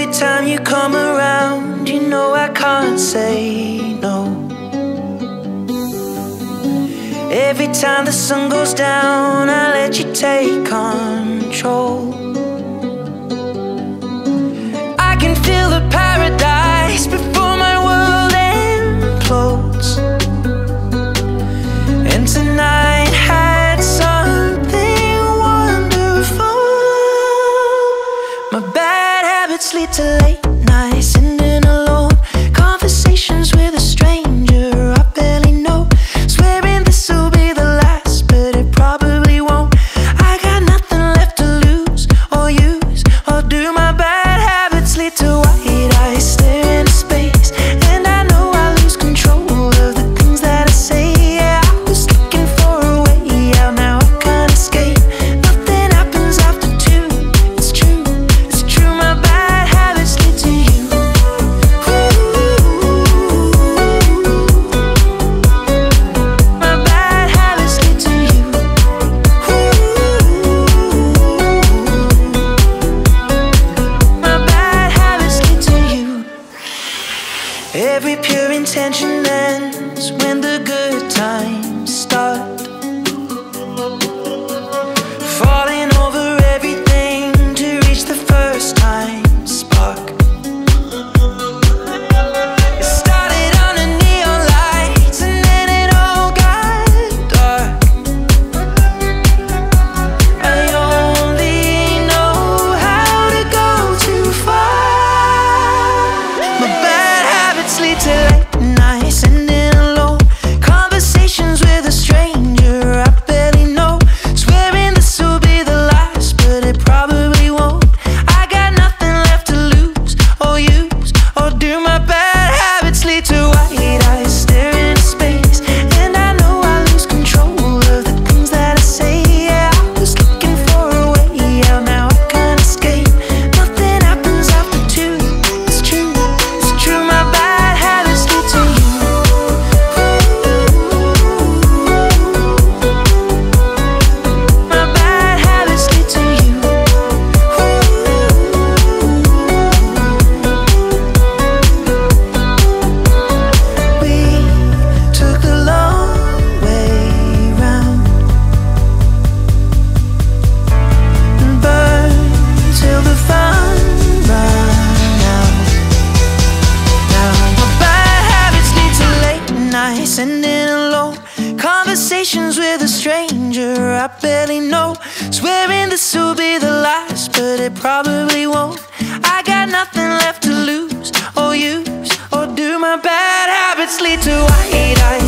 Every time you come around, you know I can't say no. Every time the sun goes down, I let you take control. I can feel the paradise before my world implodes. And tonight had something wonderful. My bad habits lead to late nights, sitting alone, conversations with a stranger I barely know, swearing this will be the last, but it probably won't. I got nothing left to lose or use or do. My bad habits lead to white eyes stare into space, and I know I lose control of the things that I say. Yeah, I was looking for a way out, now I can't escape. Nothing happens after two. It's true, it's true. My bad habits lead to you. My bad habits lead to you. My bad habits lead to you. Every pure intention ends when the good times start. Falling over everything to reach the first time spark. It started under neon lights and then it all got dark. I only know how to go too far. My bad habits lead to late nights, sitting alone, conversations with a stranger I barely know, swearing this will be the last, but it probably won't. I got nothing left to lose or use or do. My bad habits lead to white eyes stare into space, and I know I lose control of the things that I say. Yeah, I was looking for a way out, now I can't escape. Nothing happens after two. It's true, it's true. My bad habits lead to you. My bad habits lead to you. We took the long way round and burned till the fun ran out. Now my bad habits lead to late nights, sitting alone, conversations with a stranger I barely know, swearing this will be the last, but it probably won't. I got nothing left to lose or use or do. My bad habits lead to white eyes